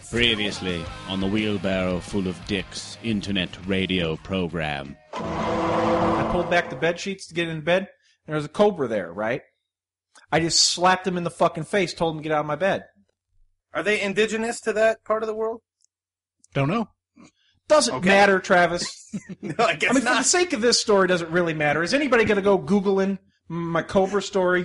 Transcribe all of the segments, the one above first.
Previously on the Wheelbarrow Full of Dicks internet radio program. I pulled back the bed sheets to get in bed, and there was a cobra there, right? I just slapped him in the fucking face, told him to get out of my bed. Are they indigenous to that part of the world? Don't know. Doesn't matter, Travis. No, I guess For not. the sake of this story, doesn't really matter. Is anybody going to go Googling my cobra story?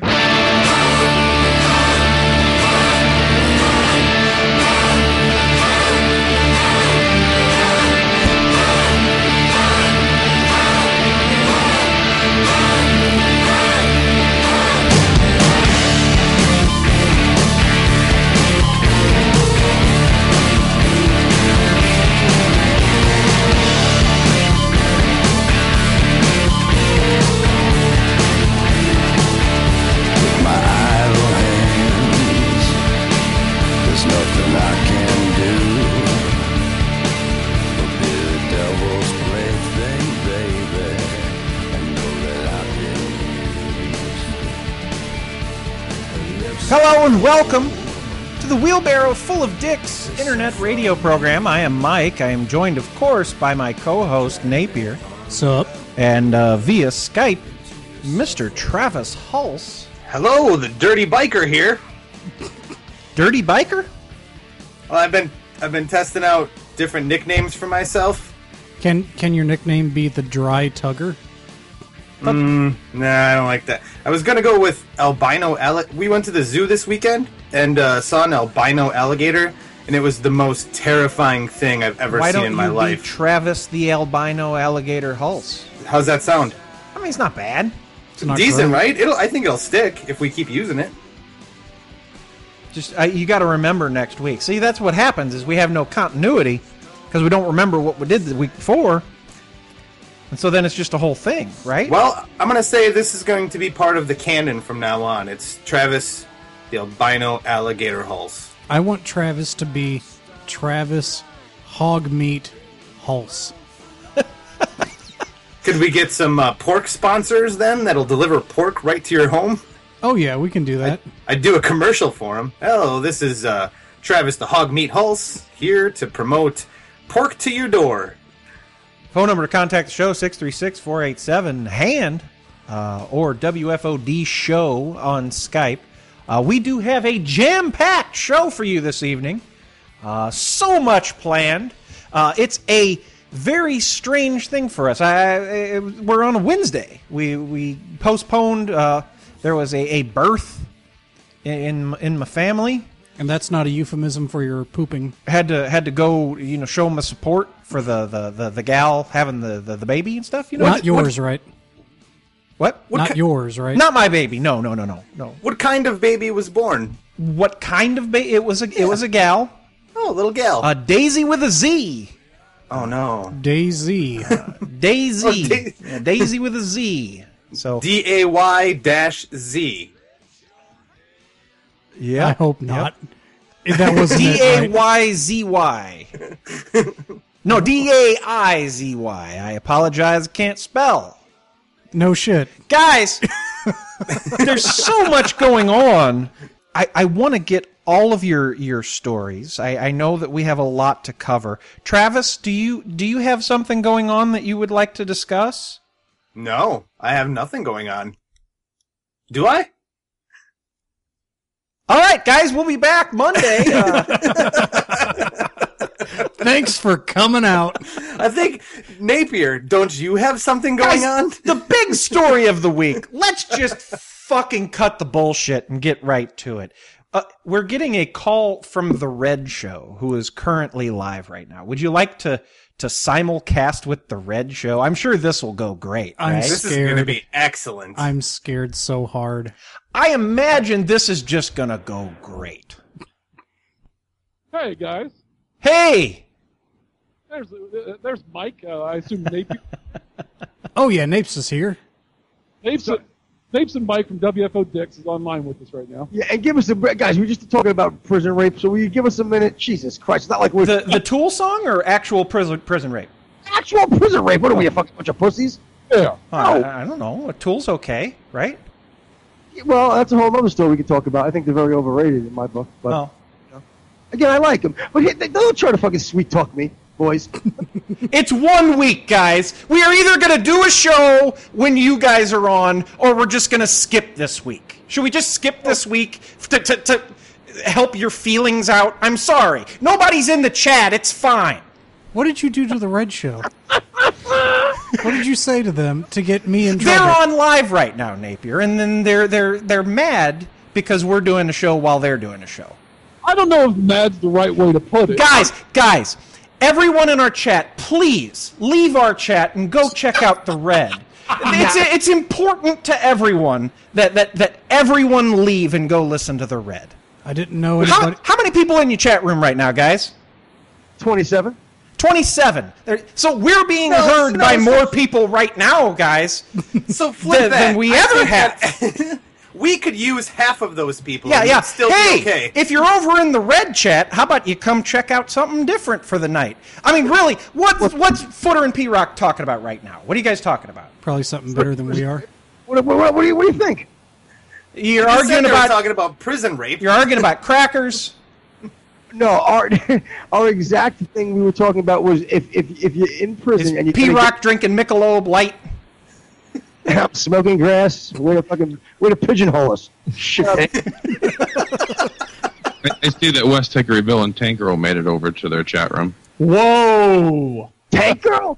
Hello and welcome to the Wheelbarrow Full of Dicks internet radio program. I am Mike. I am joined, of course, by my co-host, Napier. Sup? And via Skype, Mr. Travis Hulse. Hello, the dirty biker here. Dirty Biker? Well, I've been testing out different nicknames for myself. Can your nickname be the Dry Tugger? Nah, I don't like that. I was gonna go with albino We went to the zoo this weekend and saw an albino alligator, and it was the most terrifying thing I've ever seen in my life. Why don't you be Travis the albino alligator Hulse? How's that sound? I mean, it's not bad. It's not Decent, great. right? I think it'll stick if we keep using it. Just you got to remember next week. See, that's what happens is we have no continuity because we don't remember what we did the week before. And so then it's just a whole thing, right? Well, I'm going to say this is going to be part of the canon from now on. It's Travis, the albino alligator Hulse. I want Travis to be Travis Hog Meat Hulse. Could we get some pork sponsors then that'll deliver pork right to your home? Oh yeah, we can do that. I'd do a commercial for him. Hello, this is Travis the Hog Meat Hulse here to promote pork to your door. Phone number to contact the show, 636-487-HAND or WFOD show on Skype. We do have a jam-packed show for you this evening. So much planned. It's a very strange thing for us. We're on a Wednesday. We postponed. There was a birth in my family. And that's not a euphemism for your pooping. Had to go, show my support for the gal having the baby and stuff. Not yours, right? What? Not yours, right? Not my baby. No. What kind of baby was born? What kind of baby? It was a gal. Oh, a little gal. Daisy with a Z. Oh no. Daisy. Daisy. Yeah, Daisy with a Z. So DAY-Z. Yeah. I hope not. If that was DAYZY. No, DAIZY. I apologize. Can't spell. No shit. Guys, there's so much going on. I want to get all of your stories. I know that we have a lot to cover. Travis, do you have something going on that you would like to discuss? No, I have nothing going on. Do I? All right, guys, we'll be back Monday. Thanks for coming out. I think, Napier, don't you have something going on? The big story of the week. Let's just fucking cut the bullshit and get right to it. We're getting a call from The Red Show, who is currently live right now. Would you like to simulcast with The Red Show? I'm sure this will go great, right? This is going to be excellent. I'm scared so hard. I imagine this is just going to go great. Hey, guys. Hey! There's Mike. I assume Napier. Oh, yeah, Napes is here. Napes and Mike from WFO Dicks is online with us right now. Yeah, and give us a guys. We're just talking about prison rape, so will you give us a minute? Jesus Christ, it's not like we're the Tool song or actual prison rape? actual prison rape. What are we, a fucking bunch of pussies? Yeah. I don't know. A Tool's okay, right? Well, that's a whole other story we could talk about. I think they're very overrated in my book. But Again, I like him, but don't try to fucking sweet talk me, boys. It's 1 week, guys. We are either going to do a show when you guys are on, or we're just going to skip this week. Should we just skip this week to help your feelings out? I'm sorry. Nobody's in the chat. It's fine. What did you do to the Red Show? What did you say to them to get me in trouble? They're on live right now, Napier, and then they're mad because we're doing a show while they're doing a show. I don't know if mad's the right way to put it. Guys, everyone in our chat, please leave our chat and go check out the Red. It's important to everyone that everyone leave and go listen to the Red. I didn't know anybody. How many people in your chat room right now, guys? 27. 27. So we're being heard by more people right now, guys, So flip than we ever have. We could use half of those people. Yeah. And it'd still Hey, be okay. if you're over in the Red chat, how about you come check out something different for the night? I mean, really, what's Footer and P-Rock talking about right now? What are you guys talking about? Probably something better than we are. What do you think? You're You said arguing they were about talking about prison rape. You're arguing about crackers. No, our exact thing we were talking about was if you're in prison and you P-Rock drinking Michelob Light. smoking grass, way to pigeonhole us. Shut up. I see that West Hickoryville and Tank Girl made it over to their chat room. Whoa! Tank Girl.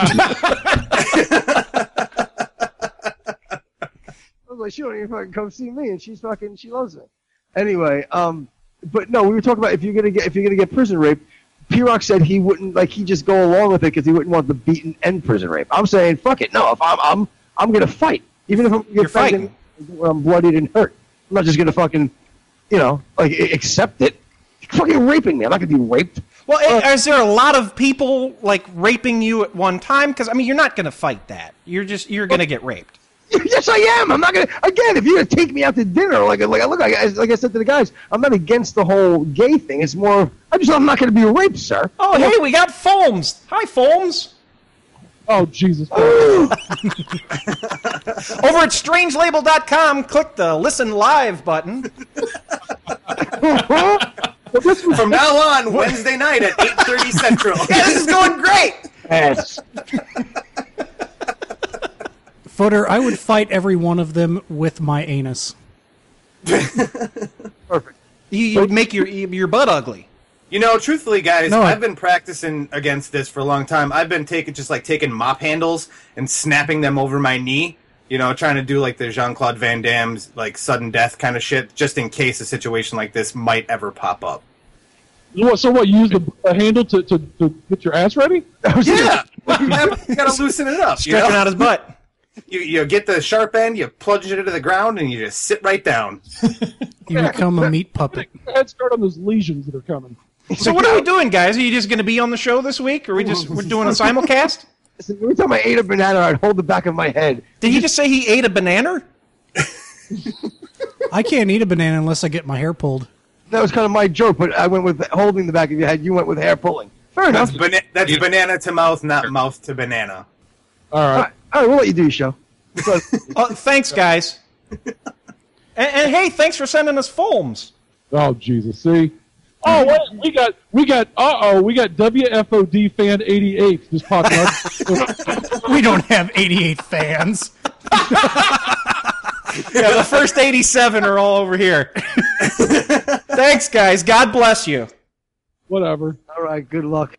I was like, she don't even fucking come see me, and she loves it. Anyway, but no, we were talking about if you're gonna get prison rape. P-Rock said he wouldn't, like, he'd just go along with it because he wouldn't want the beaten and prison rape. I'm saying, fuck it. No, if I'm gonna fight, even if You're fighting where I'm bloodied and hurt. I'm not just gonna fucking, accept it. You're fucking raping me. I'm not gonna be raped. Well, is there a lot of people like raping you at one time? Because I mean, you're not gonna fight that. You're gonna get raped. Yes, I am. I'm not gonna. Again, if you're gonna take me out to dinner, like I said to the guys, I'm not against the whole gay thing. It's more, I'm not gonna be raped, sir. Oh, hey, we got Foams. Hi, Foams. Oh, Jesus. Over at strangelabel.com, click the Listen Live button. From now on, Wednesday night at 8:30 Central. Yeah, this is going great. Yes. Footer, I would fight every one of them with my anus. Perfect. You make your butt ugly. Truthfully, guys, No, I've been practicing against this for a long time. I've been taking mop handles and snapping them over my knee. Trying to do like the Jean-Claude Van Damme's like sudden death kind of shit, just in case a situation like this might ever pop up. So what? You use the handle to get your ass ready? Yeah, you gotta loosen it up. Stretching out his butt. You get the sharp end, you plunge it into the ground, and you just sit right down. You become a meat puppet. Head start on those lesions that are coming. So what are we doing, guys? Are you just going to be on the show this week, or we're doing a simulcast? Listen, every time I ate a banana, I'd hold the back of my head. Did he just say he ate a banana? I can't eat a banana unless I get my hair pulled. That was kind of my joke, but I went with holding the back of your head. You went with hair pulling. Fair enough. That's banana to mouth, not mouth to banana. All right. All right, we'll let you do your show. Thanks, guys. And hey, thanks for sending us Foams. Oh, Jesus. See? Oh, wait, we got WFOD fan 88 just popped up. We don't have 88 fans. Yeah, the first 87 are all over here. Thanks, guys. God bless you. Whatever. All right, good luck.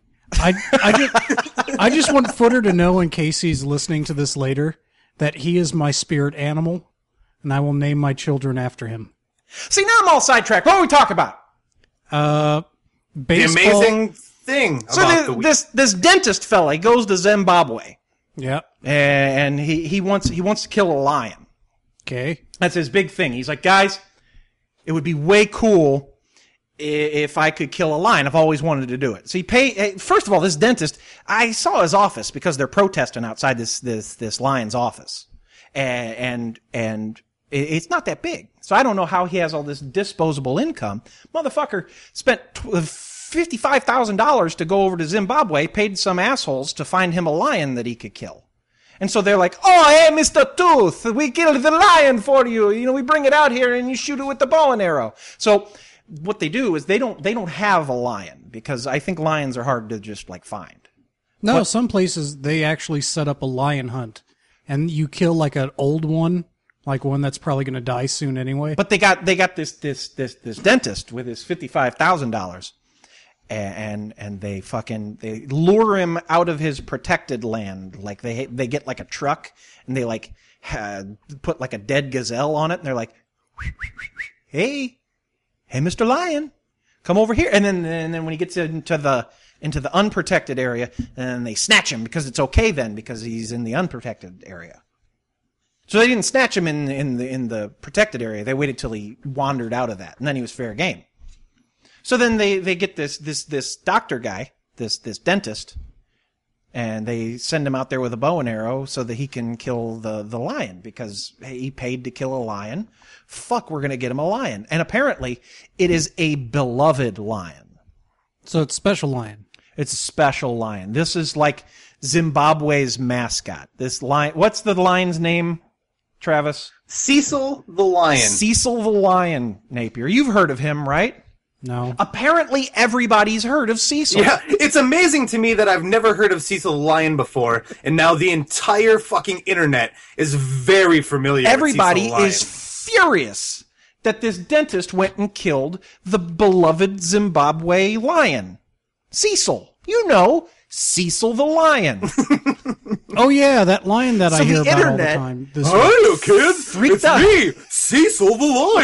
I just want Footer to know, in case he's listening to this later, that he is my spirit animal, and I will name my children after him. See, now I'm all sidetracked. What are we talking about? Baseball. The amazing thing about the week. This dentist fella, he goes to Zimbabwe, Yeah. and he wants to kill a lion. Okay. That's his big thing. He's like, guys, it would be way cool if I could kill a lion. I've always wanted to do it. So first of all, this dentist, I saw his office because they're protesting outside this lion's office. And it's not that big. So I don't know how he has all this disposable income. Motherfucker spent $55,000 to go over to Zimbabwe, paid some assholes to find him a lion that he could kill. And so they're like, oh, hey, Mr. Tooth, we killed the lion for you. We bring it out here and you shoot it with the bow and arrow. So what they do is they don't have a lion because I think lions are hard to just like find. No, some places they actually set up a lion hunt, and you kill like an old one, like one that's probably going to die soon anyway. But they got this dentist with his $55,000, and they lure him out of his protected land. Like they get like a truck and they like put like a dead gazelle on it, and they're like, hey, Mr. Lion, come over here. And then when he gets into the unprotected area, and they snatch him because it's okay then because he's in the unprotected area. So they didn't snatch him in the protected area. They waited till he wandered out of that, and then he was fair game. So then they get this doctor guy, this dentist, and they send him out there with a bow and arrow so that he can kill the lion because he paid to kill a lion. Fuck, we're gonna get him a lion, and apparently it is a beloved lion. So it's special lion. It's a special lion. This is like Zimbabwe's mascot. This lion. What's the lion's name, Travis? Cecil the lion. Cecil the lion, Napier. You've heard of him, right? No. Apparently everybody's heard of Cecil. Yeah, it's amazing to me that I've never heard of Cecil the lion before, and now the entire fucking internet is very familiar Everybody with Cecil the lion. is furious that this dentist went and killed the beloved Zimbabwe lion. Cecil. You know, Cecil the lion. Oh yeah, that lion that So I hear the about internet- all the time. This Hiya, kids! Freaked It's out. me, Cecil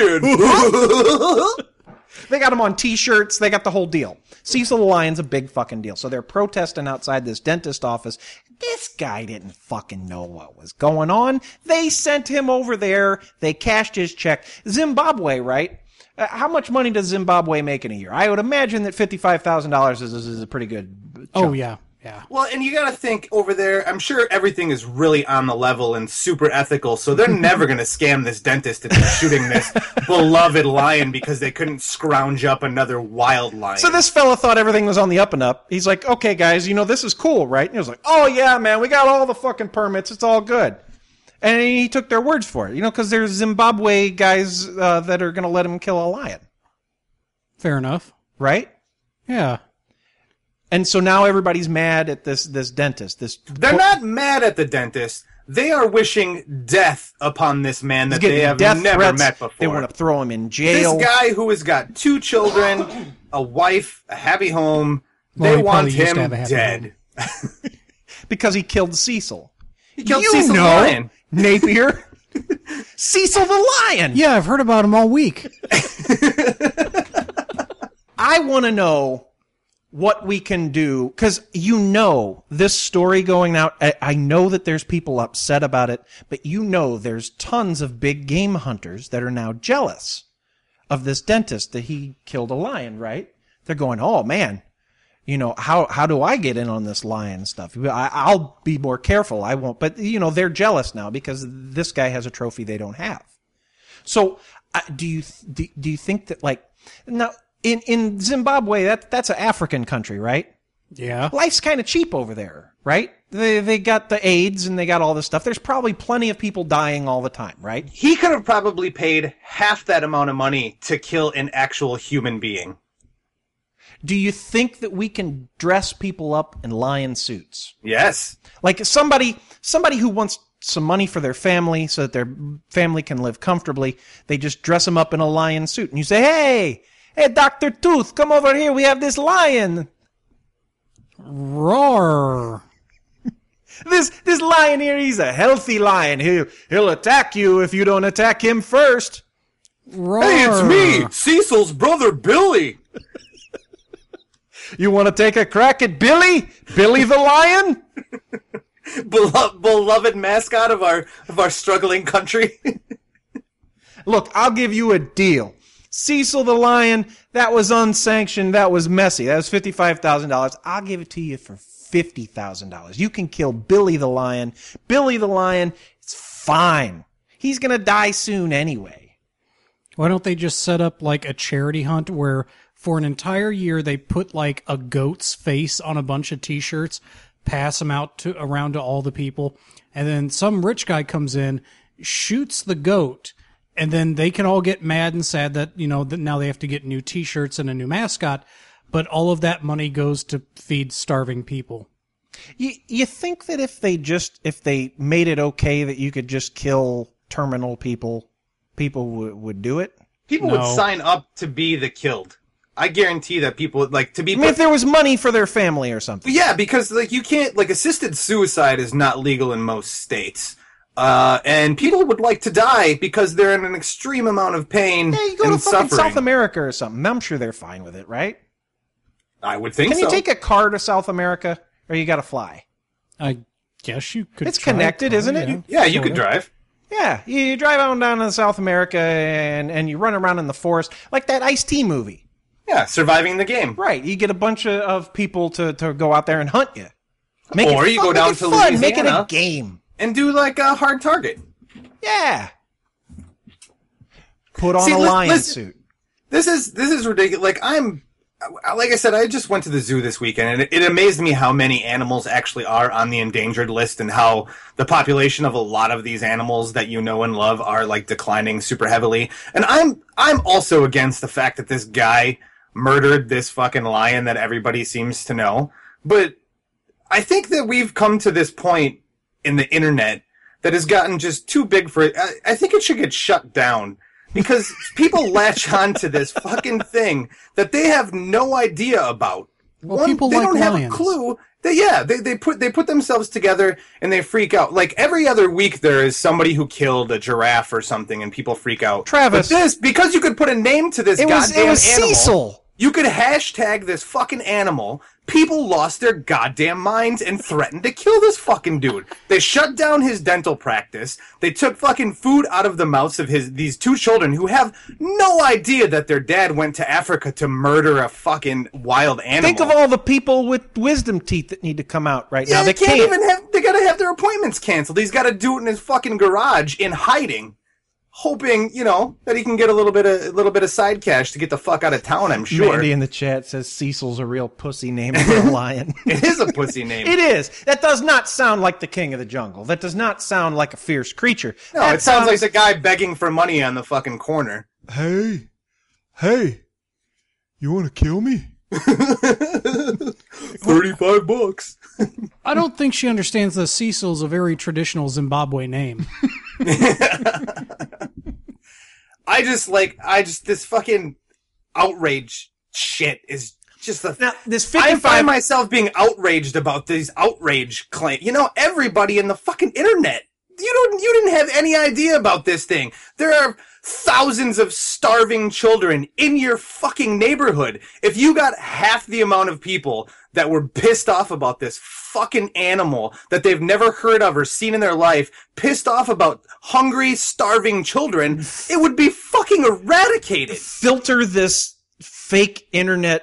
the lion! They got him on T-shirts. They got the whole deal. Cecil the Lion's a big fucking deal. So they're protesting outside this dentist office. This guy didn't fucking know what was going on. They sent him over there. They cashed his check. Zimbabwe, right? How much money does Zimbabwe make in a year? I would imagine that $55,000 is a pretty good chunk. Oh yeah. Well, and you gotta think over there, I'm sure everything is really on the level and super ethical, so they're never gonna scam this dentist into shooting this beloved lion because they couldn't scrounge up another wild lion. So this fella thought everything was on the up and up. He's like, okay, guys, this is cool, right? And he was like, oh, yeah, man, we got all the fucking permits. It's all good. And he took their words for it, because there's Zimbabwe guys that are going to let him kill a lion, Fair enough. right? Yeah. And so now everybody's mad at this dentist. They're not mad at the dentist. They are wishing death upon this man that they getting have death never threats. met before. They want to throw him in jail. This guy who has got 2 children, a wife, a happy home, Well, they he want probably used him to have a happy dead. Because he killed Cecil. He killed Cecil the lion. Napier. Cecil the lion. Yeah, I've heard about him all week. I want to know what we can do, because this story going out, I know that there's people upset about it, but there's tons of big game hunters that are now jealous of this dentist that he killed a lion, right? They're going, oh man, how do I get in on this lion stuff? I'll be more careful. I won't, but they're jealous now because this guy has a trophy they don't have. So do you think that now, in Zimbabwe, that's an African country, right? Yeah. Life's kind of cheap over there, right? They got the AIDS and they got all this stuff. There's probably plenty of people dying all the time, right? He could have probably paid half that amount of money to kill an actual human being. Do you think that we can dress people up in lion suits? Yes. Like somebody who wants some money for their family so that their family can live comfortably, they just dress them up in a lion suit. And you say, hey, Dr. Tooth, come over here. We have this lion. Roar. This lion here, he's a healthy lion. He'll attack you if you don't attack him first. Roar. Hey, it's me, Cecil's brother Billy. You want to take a crack at Billy? Billy the lion? Beloved mascot of our struggling country. Look, I'll give you a deal. Cecil the lion, that was unsanctioned, that was messy. That was $55,000. I'll give it to you for $50,000. You can kill Billy the lion. Billy the lion, it's fine. He's going to die soon anyway. Why don't they just set up like a charity hunt where for an entire year they put like a goat's face on a bunch of T-shirts, pass them out around to all the people, and then some rich guy comes in, shoots the goat, And then they can all get mad and sad that, that now they have to get new T-shirts and a new mascot, but all of that money goes to feed starving people. You think that if they made it okay that you could just kill terminal people would do it? People would sign up to be the killed. I guarantee that people would like to be. I mean, if there was money for their family or something. Yeah, because like you can't assisted suicide is not legal in most states. And people would like to die because they're in an extreme amount of pain you go and to fucking suffering. South America or something. I'm sure they're fine with it, right? I would think so. Can you take a car to South America, or you got to fly? I guess you could. It's connected, isn't it? Yeah, you could drive. Yeah, you drive on down to South America and you run around in the forest like that Ice-T movie. Yeah, surviving the game. Right, you get a bunch of people to go out there and hunt you. Or you go down to Louisiana. Make it a game. And do like a hard target. Yeah. Put on a lion suit. This is ridiculous. Like I said, I just went to the zoo this weekend, and it amazed me how many animals actually are on the endangered list, and how the population of a lot of these animals that you know and love are like declining super heavily. And I'm also against the fact that this guy murdered this fucking lion that everybody seems to know. But I think that we've come to this point in the internet that has gotten just too big for it. I think it should get shut down. Because people latch on to this fucking thing that they have no idea about. Well, people they like don't lions. have a clue. They put themselves together and they freak out. Like every other week there is somebody who killed a giraffe or something and people freak out. Travis. But because you could put a name to this It was animal. Cecil. You could hashtag this fucking animal. People lost their goddamn minds and threatened to kill this fucking dude. They shut down his dental practice. They took fucking food out of the mouths of these two children who have no idea that their dad went to Africa to murder a fucking wild animal. Think of all the people with wisdom teeth that need to come out right now. They can't even have. They gotta have their appointments canceled. He's got to do it in his fucking garage in hiding. Hoping, that he can get a little bit of side cash to get the fuck out of town, I'm sure. Mandy in the chat says Cecil's a real pussy name for a lion. It is a pussy name. It is. That does not sound like the king of the jungle. That does not sound like a fierce creature. No, it sounds like the guy begging for money on the fucking corner. Hey, you want to kill me? $35. I don't think she understands that Cecil's a very traditional Zimbabwe name. This fucking outrage shit is just this 55. I find myself being outraged about these outrage claims. Everybody in the fucking internet. You didn't have any idea about this thing. There are thousands of starving children in your fucking neighborhood. If you got half the amount of people that were pissed off about this fucking animal that they've never heard of or seen in their life, pissed off about hungry, starving children, it would be fucking eradicated. Filter this fake internet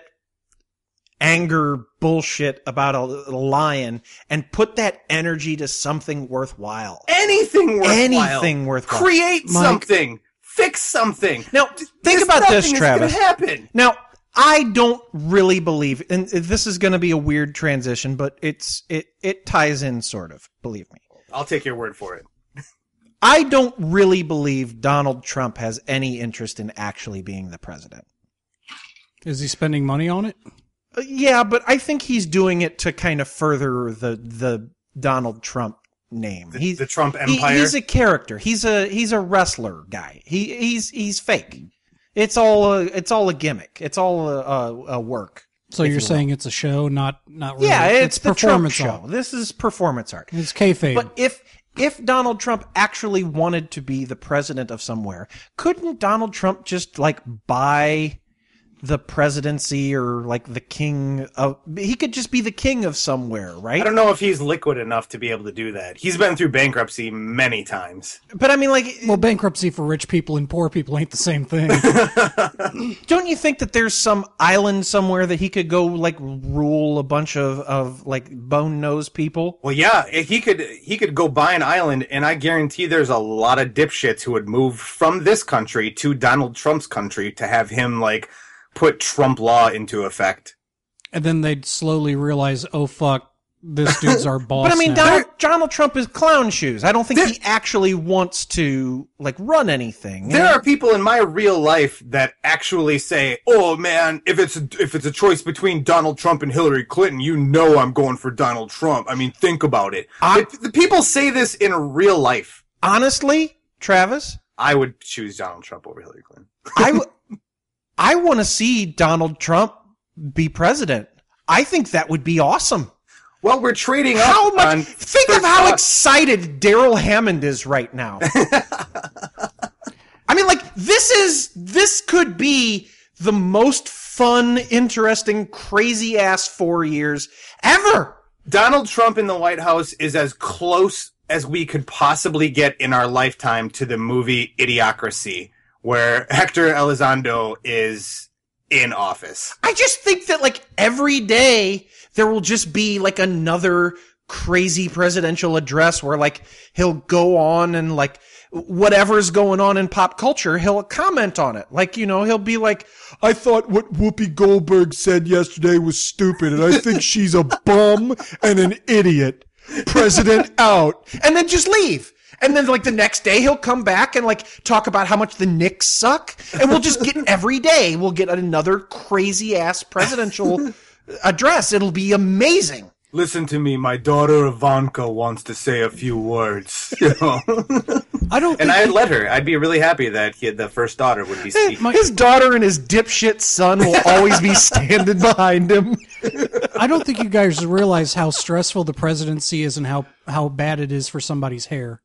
anger bullshit about a lion and put that energy to something worthwhile. Anything worthwhile. Anything worthwhile. Create something. Fix something. Now, think about this, Travis. Gonna happen. Now, I don't really believe, and this is going to be a weird transition, but it ties in sort of, believe me. I'll take your word for it. I don't really believe Donald Trump has any interest in actually being the president. Is he spending money on it? Yeah, but I think he's doing it to kind of further the Donald Trump name. The Trump empire. He's a character. He's a wrestler guy. He's fake. It's all a gimmick. It's all a work. So you're saying it's a show, not really. Yeah, it's the Trump performance show. art. This is performance art. It's kayfabe. But if Donald Trump actually wanted to be the president of somewhere, couldn't Donald Trump just buy the presidency or the king of? He could just be the king of somewhere, right? I don't know if he's liquid enough to be able to do that. He's been through bankruptcy many times. But I mean, well, bankruptcy for rich people and poor people ain't the same thing. Don't you think that there's some island somewhere that he could go rule a bunch of bone-nosed people? Well, yeah, he could go buy an island, and I guarantee there's a lot of dipshits who would move from this country to Donald Trump's country to have him put Trump law into effect. And then they'd slowly realize, oh fuck, this dude's our boss. But I mean, now. Donald Trump is clown shoes. I don't think he actually wants to run anything. There are people in my real life that actually say, "Oh man, if it's a choice between Donald Trump and Hillary Clinton, you know I'm going for Donald Trump." I mean, think about it. The people say this in real life. Honestly, Travis, I would choose Donald Trump over Hillary Clinton. I want to see Donald Trump be president. I think that would be awesome. Well, we're trading How up much? on Think of how excited Daryl Hammond is right now. I mean, this could be the most fun, interesting, crazy ass 4 years ever. Donald Trump in the White House is as close as we could possibly get in our lifetime to the movie Idiocracy, where Hector Elizondo is in office. I just think that every day there will just be another crazy presidential address where he'll go on and whatever's going on in pop culture, he'll comment on it. He'll be like, I thought what Whoopi Goldberg said yesterday was stupid and I think she's a bum and an idiot. President out. And then just leave. And then the next day he'll come back and talk about how much the Knicks suck. And we'll just get every day we'll get another crazy ass presidential address. It'll be amazing. Listen to me, my daughter Ivanka wants to say a few words. I don't. And I'd let her. I'd be really happy that the first daughter would be speaking. His daughter and his dipshit son will always be standing behind him. I don't think you guys realize how stressful the presidency is and how bad it is for somebody's hair.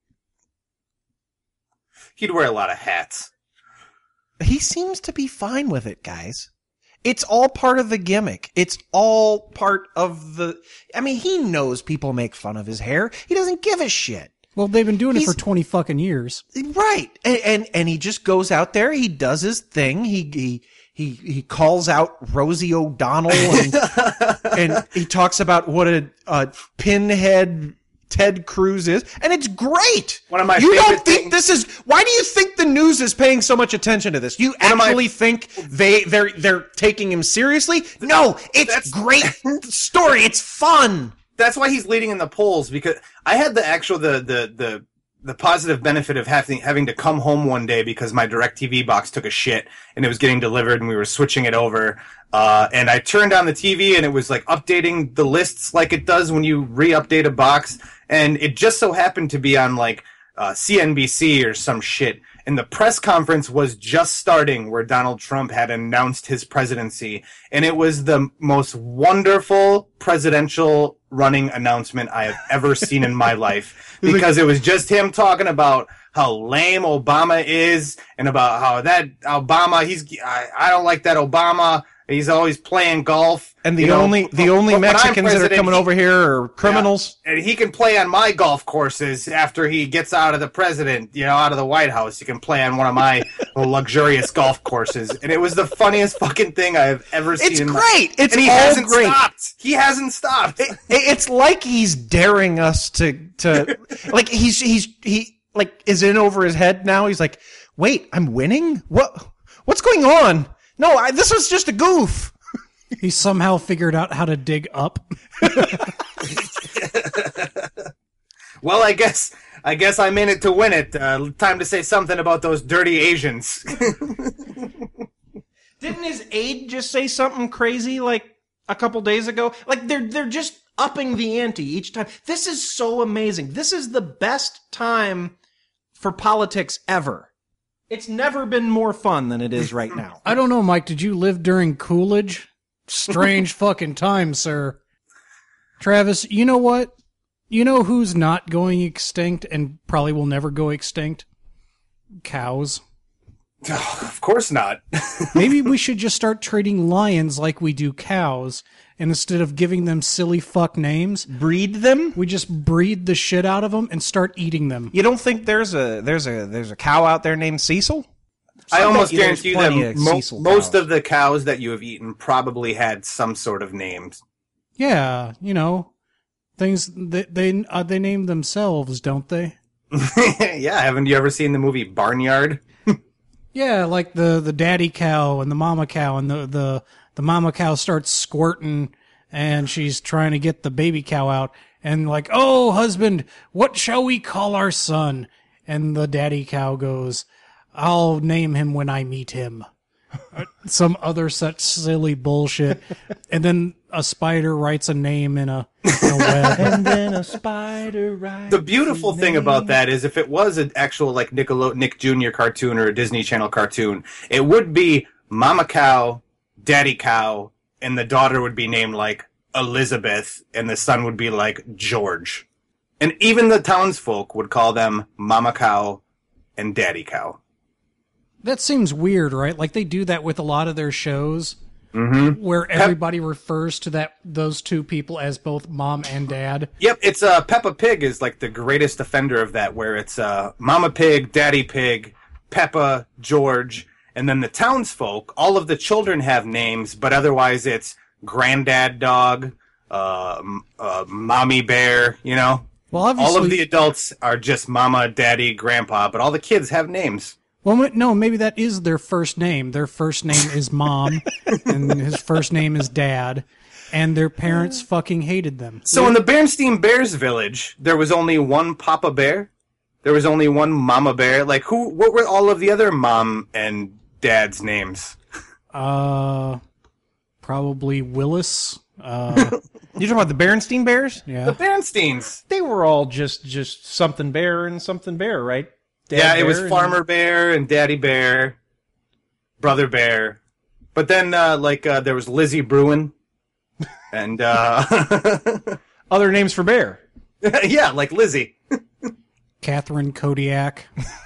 He'd wear a lot of hats. He seems to be fine with it, guys. It's all part of the gimmick. It's all part of he knows people make fun of his hair. He doesn't give a shit. Well, they've been doing it for 20 fucking years. Right. And he just goes out there, he does his thing, he calls out Rosie O'Donnell and he talks about what a pinhead Ted Cruz is, and it's great. One of my you favorite don't think this is? Why do you think the news is paying so much attention to this? You actually think they're taking him seriously? No, it's great story. It's fun. That's why he's leading in the polls, because I had the positive benefit of having to come home one day because my DirecTV box took a shit and it was getting delivered and we were switching it over. And I turned on the TV and it was updating the lists like it does when you re-update a box. And it just so happened to be on CNBC or some shit. And the press conference was just starting where Donald Trump had announced his presidency. And it was the most wonderful presidential running announcement I have ever seen in my life. Because it was just him talking about how lame Obama is and about how that Obama, I don't like that Obama. He's always playing golf. And the only Mexicans that are coming over here are criminals. Yeah, and he can play on my golf courses after he gets out of out of the White House. He can play on one of my luxurious golf courses. And it was the funniest fucking thing I have ever seen. It's great. It's and he all hasn't great. Stopped. He hasn't stopped. It's like he's daring us to he is in over his head now. He's like, wait, I'm winning? What's going on? No, this was just a goof. He somehow figured out how to dig up. Well, I guess I'm in it to win it. Time to say something about those dirty Asians. Didn't his aide just say something crazy a couple days ago? They're just upping the ante each time. This is so amazing. This is the best time for politics ever. It's never been more fun than it is right now. I don't know, Mike. Did you live during Coolidge? Strange fucking time, sir. Travis, you know what? You know who's not going extinct and probably will never go extinct? Cows. Oh, of course not. Maybe we should just start treating lions like we do cows, and instead of giving them silly fuck names, breed them. We just breed the shit out of them and start eating them. You don't think there's a cow out there named Cecil? I almost guarantee you that most of the cows that you have eaten probably had some sort of names. Yeah, things that they name themselves, don't they? Yeah, haven't you ever seen the movie Barnyard? Yeah, like the daddy cow and the mama cow, and the mama cow starts squirting and she's trying to get the baby cow out, and like, oh, husband, what shall we call our son? And the daddy cow goes, I'll name him when I meet him. Some other such silly bullshit. And then a spider writes a name in a web. And then a spider writes The beautiful his thing name. about that is if it was an actual like Nick Jr. cartoon or a Disney Channel cartoon, it would be Mama Cow, Daddy Cow, and the daughter would be named like Elizabeth, and the son would be like George. And even the townsfolk would call them Mama Cow and Daddy Cow. That seems weird, right? Like they do that with a lot of their shows, where everybody refers to those two people as both mom and dad. Yep, it's Peppa Pig is like the greatest offender of that, where it's Mama Pig, Daddy Pig, Peppa, George, and then the townsfolk. All of the children have names, but otherwise it's Granddad Dog, Mommy Bear. You know, Well, obviously, all of the adults are just Mama, Daddy, Grandpa, but all the kids have names. well, no, maybe that is their first name. Their first name is Mom, and his first name is Dad, and their parents fucking hated them. So in the Bernstein Bears village, there was only one Papa Bear. There was only one Mama Bear. Like what were all of the other mom and dad's names? Probably Willis. You talking about the Berenstein Bears? Yeah. The Bernsteins. They were all just something bear and something bear, right? Dad Yeah, it was Bear and- Farmer Bear and Daddy Bear, Brother Bear. But then, there was Lizzie Bruin. And, Other names for bear. yeah, like Lizzie. Catherine Kodiak.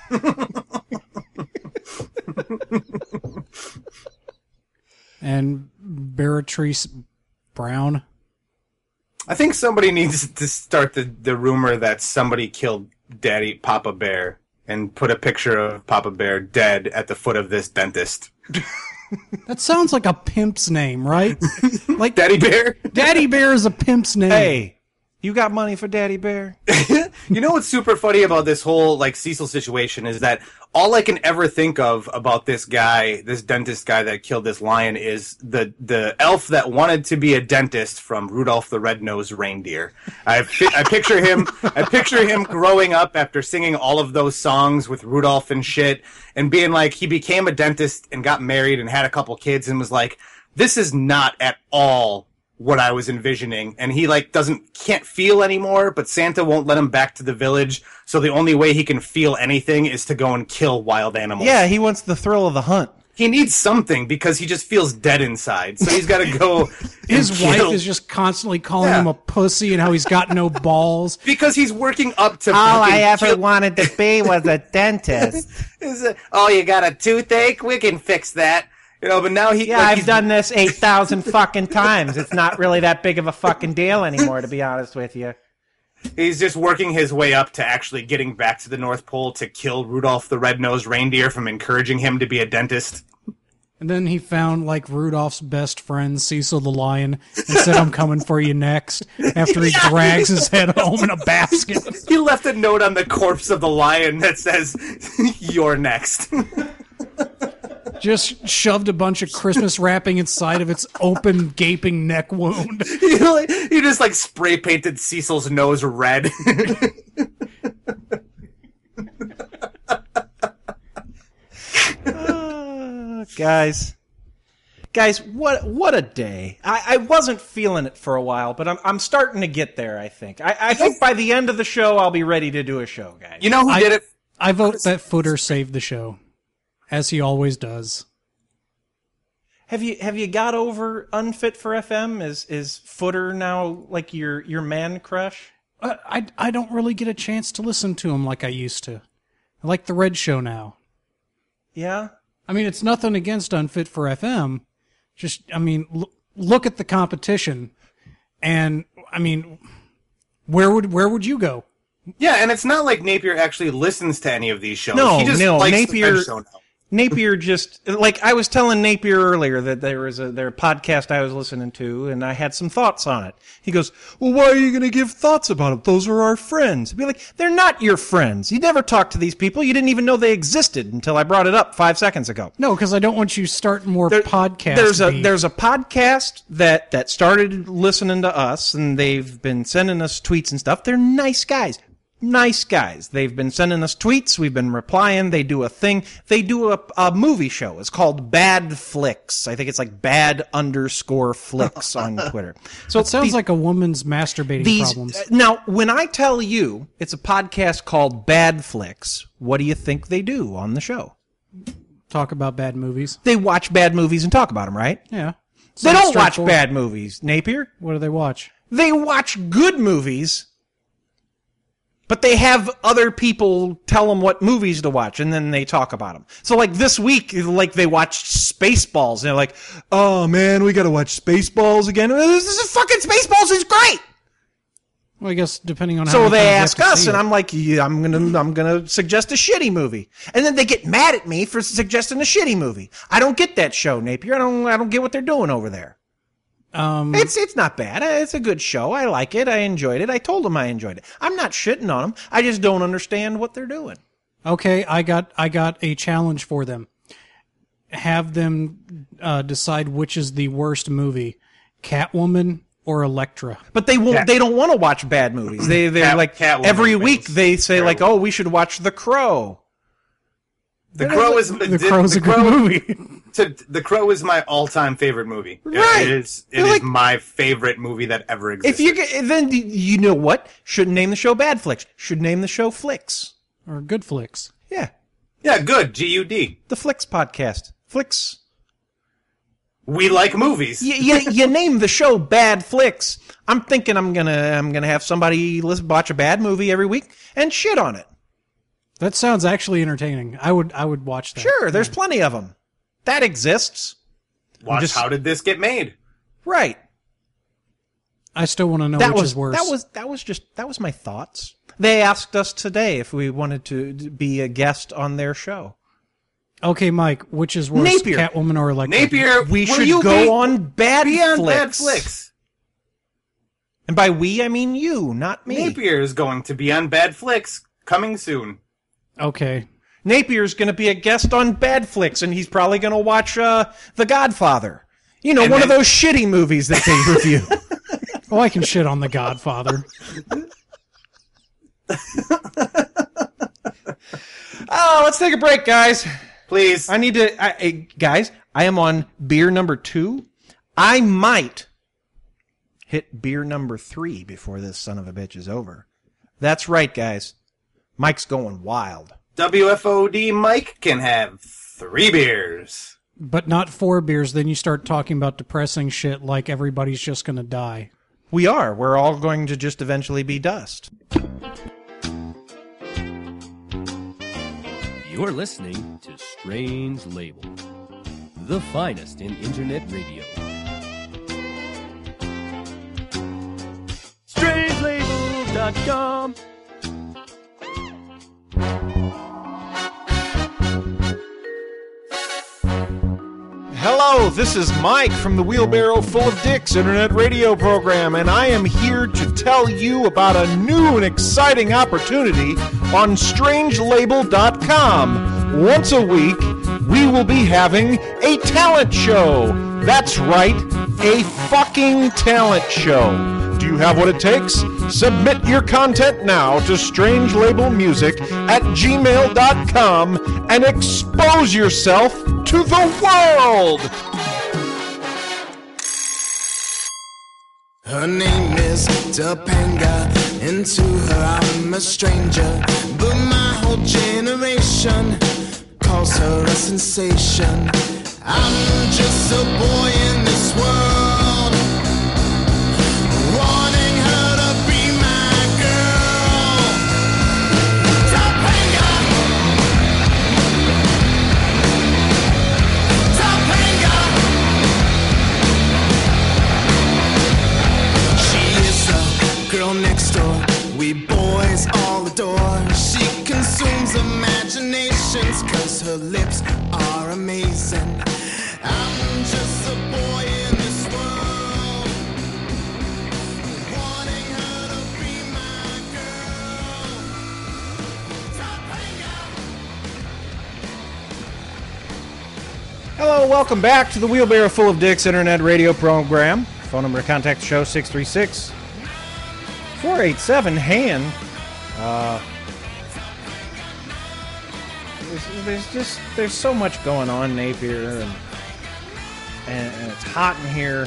And Beatrice Brown. I think somebody needs to start the rumor that somebody killed Papa Bear and put a picture of Papa Bear dead at the foot of this dentist. That sounds like a pimp's name, right? Like Daddy Bear? Daddy Bear is a pimp's name. Hey, you got money for Daddy Bear? You know what's super funny about this whole Cecil situation is that all I can ever think of about this guy, this dentist guy that killed this lion, is the elf that wanted to be a dentist from Rudolph the Red-Nosed Reindeer. I picture him growing up after singing all of those songs with Rudolph and shit, and being like, he became a dentist and got married and had a couple kids and was like, this is not at all what I was envisioning, and he can't feel anymore, but Santa won't let him back to the village, so the only way he can feel anything is to go and kill wild animals. Yeah, he wants the thrill of the hunt. He needs something because he just feels dead inside, so he's got to go. His and wife kill. is just constantly calling Yeah. him a pussy and how he's got no balls. Because he's working up to. All I fucking ever kill- wanted to be was a dentist. Oh, you got a toothache? We can fix that. You know, but now he. Yeah, I've done this 8,000 fucking times. It's not really that big of a fucking deal anymore, to be honest with you. He's just working his way up to actually getting back to the North Pole to kill Rudolph the Red-Nosed Reindeer from encouraging him to be a dentist. And then he found Rudolph's best friend, Cecil the Lion, and said, I'm coming for you next, after he drags his head home in a basket. He left a note on the corpse of the lion that says, "You're next." Just shoved a bunch of Christmas wrapping inside of its open, gaping neck wound. He just spray painted Cecil's nose red. Guys, what a day! I wasn't feeling it for a while, but I'm starting to get there. I think. I think by the end of the show, I'll be ready to do a show, guys. You know who did it? I vote that Footer saved the show, as he always does. Have you got over Unfit for FM? Is Footer now your man crush? I don't really get a chance to listen to him like I used to. I like the Red Show now. Yeah. I mean, it's nothing against Unfit for FM. Just, look at the competition, and where would you go? Yeah, and it's not like Napier actually listens to any of these shows. No, he just no, likes Napier- the Red Show now. Napier just, like I was telling Napier earlier that there was their podcast I was listening to, and I had some thoughts on it. He goes, well, why are you going to give thoughts about it? Those are our friends. I'd be like, they're not your friends. You never talked to these people. You didn't even know they existed until I brought it up 5 seconds ago. No, because I don't want you starting more podcasts. There's a podcast that started listening to us, and they've been sending us tweets and stuff. They're nice guys. Nice guys. They've been sending us tweets. We've been replying. They do a thing. They do a movie show. It's called Bad Flicks. I think it's like bad_flicks on Twitter. So it sounds like a woman's masturbating problems. Now, when I tell you it's a podcast called Bad Flicks, what do you think they do on the show? Talk about bad movies. They watch bad movies and talk about them, right? Yeah. They don't watch bad movies, Napier. What do they watch? They watch good movies. But they have other people tell them what movies to watch, and then they talk about them. So, like, this week, like, they watched Spaceballs, and they're like, oh, man, we gotta watch Spaceballs again. This is fucking Spaceballs is great! Well, I guess depending on how so they ask us, and I'm like, yeah, I'm gonna suggest a shitty movie. And then they get mad at me for suggesting a shitty movie. I don't get that show, Napier. I don't get what they're doing over there. It's not bad. It's a good show. I like it. I enjoyed it. I told them I enjoyed it. I'm not shitting on them. I just don't understand what they're doing. Okay, I got a challenge for them. Have them decide which is the worst movie, Catwoman or Elektra. But they won't. They don't want to watch bad movies. They're like Catwoman every week they say like, oh, we should watch The Crow. The Crow is The Crow's a good movie. The Crow is my all-time favorite movie. Right. It is my favorite movie that ever existed. Then you know what? Shouldn't name the show Bad Flicks. Should name the show Flicks. Or Good Flicks. Yeah. Yeah, good. G-U-D. The Flicks podcast. Flicks. We like movies. You name the show Bad Flicks. I'm thinking I'm gonna have somebody watch a bad movie every week and shit on it. That sounds actually entertaining. I would watch that. Sure, there's plenty of them. That exists. Watch How Did This Get Made? Right. I still want to know which is worse. That was my thoughts. They asked us today if we wanted to be a guest on their show. Okay, Mike, which is worse, Napier. Catwoman or Elektra? Napier, We should go on Bad Bad Flicks. Flicks. And by we, I mean you, not me. Napier is going to be on Bad Flicks coming soon. Okay. Napier's going to be a guest on Bad Flicks, and he's probably going to watch The Godfather. You know, And one then- of those shitty movies that they review. Oh, I can shit on The Godfather. Oh, let's take a break, guys. Please. I need to... guys, I am on beer number 2. I might hit beer number 3 before this son of a bitch is over. That's right, guys. Mike's going wild. WFOD Mike can have 3 beers. But not 4 beers, then you start talking about depressing shit like everybody's just going to die. We are. We're all going to just eventually be dust. You're listening to Strange Label, the finest in Internet radio. StrangeLabel.com. Hello, this is Mike from the Wheelbarrow Full of Dicks internet radio program, and I am here to tell you about a new and exciting opportunity on strangelabel.com. Once a week, we will be having a talent show. That's right, a fucking talent show. Do you have what it takes? Submit your content now to strangelabelmusic@gmail.com and expose yourself to the world! Her name is Topanga, and to her I'm a stranger, but my whole generation calls her a sensation. I'm just a boy in this world, wanting her to be my girl. Topanga, Topanga. She is the girl next door, we boys all adore. She consumes imagination. patience, 'cause her lips are amazing. I'm just a boy in this world, wanting her to be my girl. Hello, welcome back to the Wheelbarrow Full of Dicks Internet Radio program. Phone number to contact the show, 636-487-HAND. There's so much going on, Napier, and it's hot in here.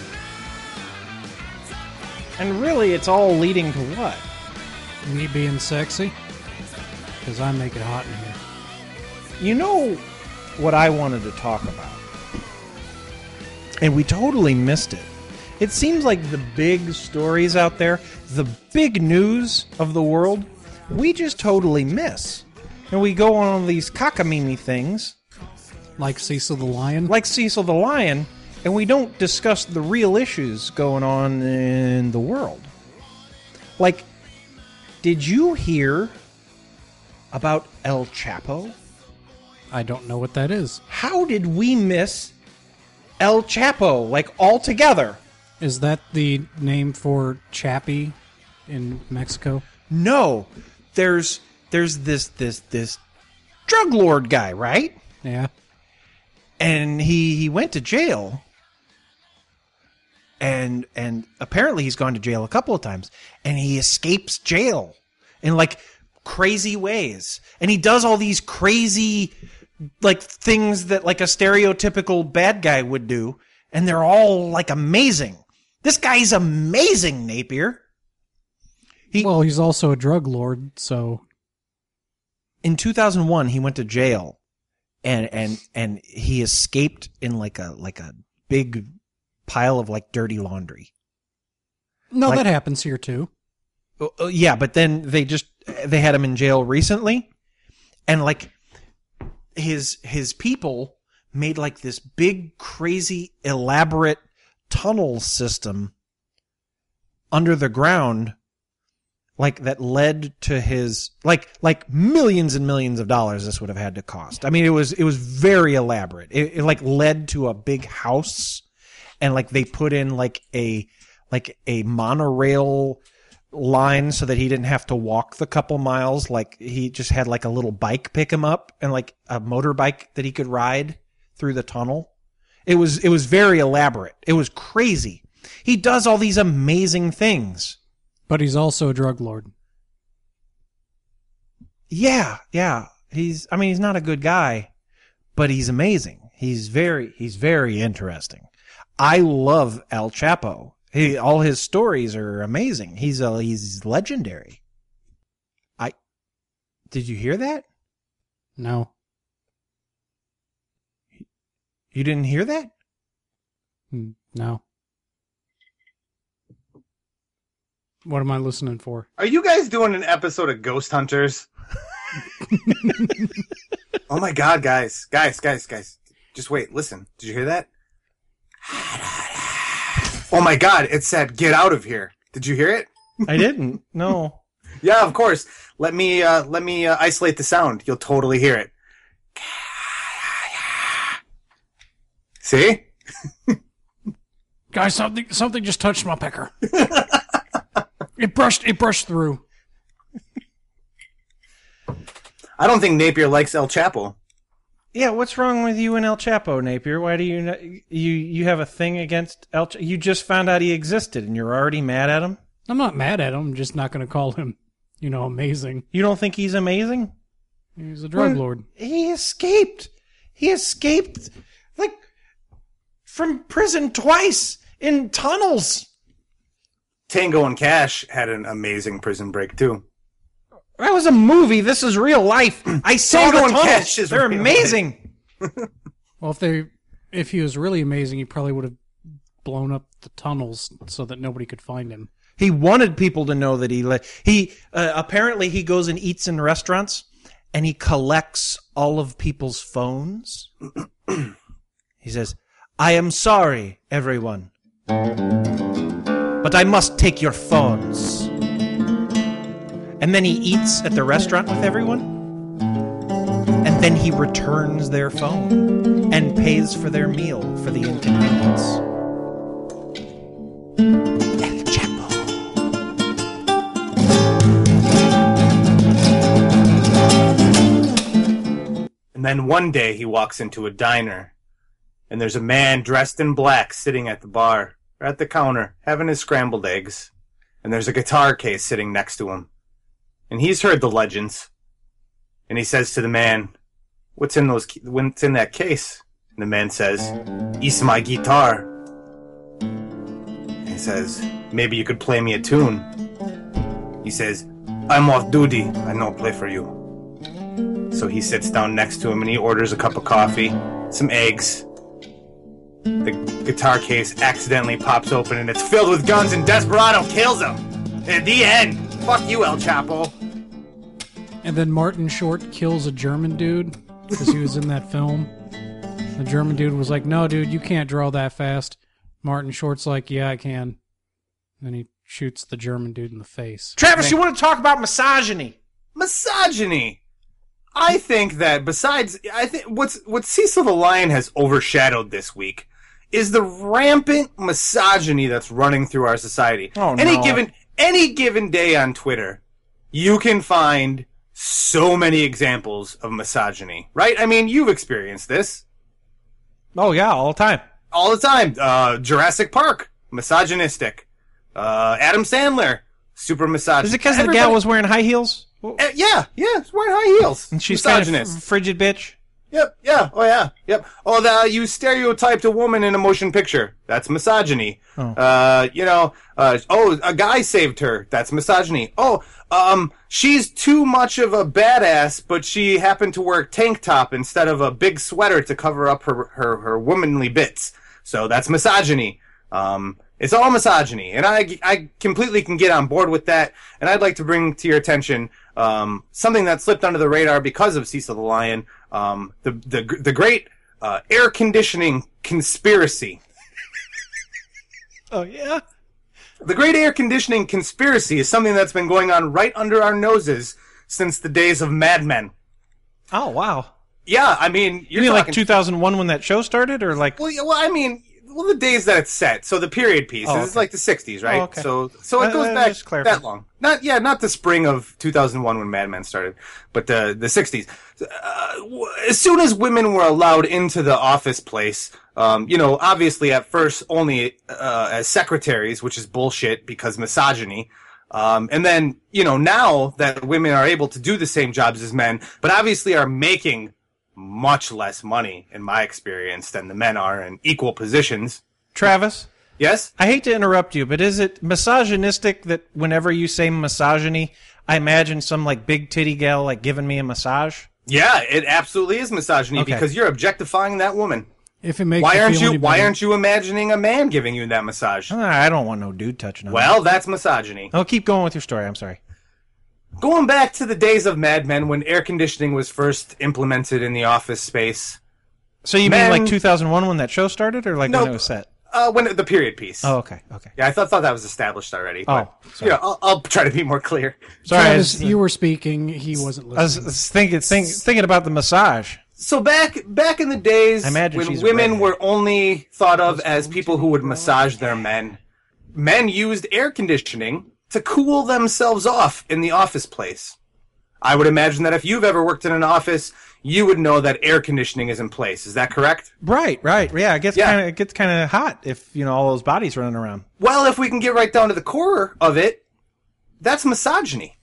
And really, it's all leading to what? Me being sexy? Because I make it hot in here. You know what I wanted to talk about? And we totally missed it. It seems like the big stories out there, the big news of the world, we just totally miss. And we go on these cockamamie things. Like Cecil the Lion? Like Cecil the Lion, and we don't discuss the real issues going on in the world. Like, did you hear about El Chapo? I don't know what that is. How did we miss El Chapo, like, altogether? Is that the name for Chappie in Mexico? No. There's this drug lord guy, right? Yeah. And he went to jail. And apparently he's gone to jail a couple of times. And he escapes jail in, like, crazy ways. And he does all these crazy, like, things that, like, a stereotypical bad guy would do. And they're all, like, amazing. This guy's amazing, Napier. Well, he's also a drug lord, so... In 2001, he went to jail, and he escaped in like a big pile of, like, dirty laundry. No, like, that happens here too. Yeah, but then they had him in jail recently, and, like, his people made, like, this big, crazy, elaborate tunnel system under the ground, like, that led to his, like millions and millions of dollars this would have had to cost. I mean, it was very elaborate. It like led to a big house, and, like, they put in like a monorail line so that he didn't have to walk the couple miles. Like, he just had, like, a little bike pick him up, and, like, a motorbike that he could ride through the tunnel. It was very elaborate. It was crazy. He does all these amazing things. But he's also a drug lord. Yeah. He's not a good guy, but he's amazing. He's very interesting. I love El Chapo. All his stories are amazing. He's legendary. Did you hear that? No. You didn't hear that? No. What am I listening for? Are you guys doing an episode of Ghost Hunters? Oh my god, guys. Just wait, listen. Did you hear that? Oh my god, it said, "Get out of here." Did you hear it? I didn't. No. Yeah, of course. Let me isolate the sound. You'll totally hear it. See? Guys, something just touched my pecker. It brushed through. I don't think Napier likes El Chapo. Yeah, what's wrong with you and El Chapo, Napier? Why do you have a thing against El Chapo? You just found out he existed, and you're already mad at him? I'm not mad at him. I'm just not going to call him, amazing. You don't think he's amazing? He's a drug lord. He escaped. Like, from prison twice in tunnels. Tango and Cash had an amazing prison break, too. That was a movie. This is real life. I saw the tunnels. They're amazing. Well, if he was really amazing, he probably would have blown up the tunnels so that nobody could find him. He wanted people to know that he apparently he goes and eats in restaurants, and he collects all of people's phones. He says, "I am sorry, everyone, but I must take your phones." And then he eats at the restaurant with everyone. And Then he returns their phone and pays for their meal for the inconvenience. El Chapo. And then one day he walks into a diner, and there's a man dressed in black sitting at the bar, or at the counter, having his scrambled eggs. And there's a guitar case sitting next to him. And he's heard the legends. And he says to the man, what's in that case? And the man says, "It's my guitar." And he says, "Maybe you could play me a tune." He says, "I'm off duty. I don't play for you." So he sits down next to him and he orders a cup of coffee, some eggs. The guitar case accidentally pops open and it's filled with guns and Desperado kills him. At the end. Fuck you, El Chapo. And then Martin Short kills a German dude because he was in that film. The German dude was like, "No, dude, you can't draw that fast." Martin Short's like, "Yeah, I can." Then he shoots the German dude in the face. Travis, you want to talk about misogyny? Misogyny. I think that what Cecil the Lion has overshadowed this week is the rampant misogyny that's running through our society. Oh, no. Any given day on Twitter, you can find so many examples of misogyny, right? I mean, you've experienced this. Oh, yeah, all the time. All the time. Jurassic Park, misogynistic. Adam Sandler, super misogynist. Is it because the gal was wearing high heels? Yeah, she's wearing high heels. And she's kind of frigid bitch? Yep, yeah, oh yeah, yep. Oh, you stereotyped a woman in a motion picture. That's misogyny. Oh. A guy saved her. That's misogyny. She's too much of a badass, but she happened to wear a tank top instead of a big sweater to cover up her womanly bits. So that's misogyny. It's all misogyny, and I completely can get on board with that. And I'd like to bring to your attention something that slipped under the radar because of Cecil the Lion, the great air conditioning conspiracy. Oh yeah, the great air conditioning conspiracy is something that's been going on right under our noses since the days of Mad Men. Oh wow. Yeah, I mean, you mean like 2001 when that show started, or like? Well, the days that it's set, so the period piece is like the 60s, right? Oh, okay. So it goes back that long. Not the spring of 2001 when Mad Men started, but the 60s. As soon as women were allowed into the office place, obviously at first only as secretaries, which is bullshit because misogyny. And then, now that women are able to do the same jobs as men, but obviously are making much less money, in my experience, than the men are in equal positions. Travis? Yes? I hate to interrupt you, but is it misogynistic that whenever you say misogyny, I imagine some like big titty gal like giving me a massage? Yeah, it absolutely is misogyny because you're objectifying that woman. If it makes why aren't you imagining a man giving you that massage? I don't want no dude touching on Well, that's misogyny. Oh, keep going with your story. I'm sorry. Going back to the days of Mad Men when air conditioning was first implemented in the office space. So you mean like 2001 when that show started, or like when it was set? When the period piece. Oh, okay. Yeah, I thought that was established already. Oh, sorry. I'll try to be more clear. Sorry, Travis, you were speaking. He wasn't listening. I was thinking about the massage. So back in the days when women were only thought of as people who would massage their men, men used air conditioning to cool themselves off in the office place. I would imagine that if you've ever worked in an office, you would know that air conditioning is in place. Is that correct? Right. Yeah, it gets kind of hot if all those bodies running around. Well, if we can get right down to the core of it, that's misogyny.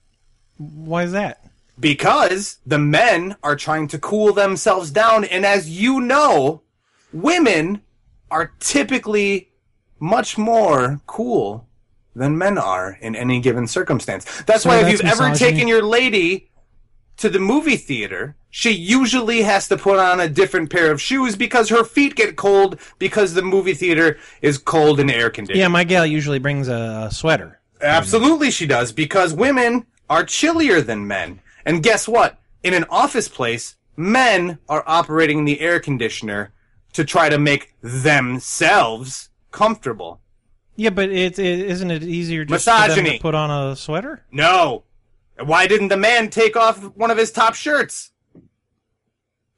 Why is that? Because the men are trying to cool themselves down, and as you know, women are typically much more cool than men are in any given circumstance. That's why if you've ever taken your lady to the movie theater, she usually has to put on a different pair of shoes because her feet get cold because the movie theater is cold and air conditioned. Yeah, my gal usually brings a sweater. Absolutely she does, because women are chillier than men. And guess what? In an office place, men are operating the air conditioner to try to make themselves comfortable. Yeah, but isn't it easier just misogyny. For them to put on a sweater? No. Why didn't the man take off one of his top shirts?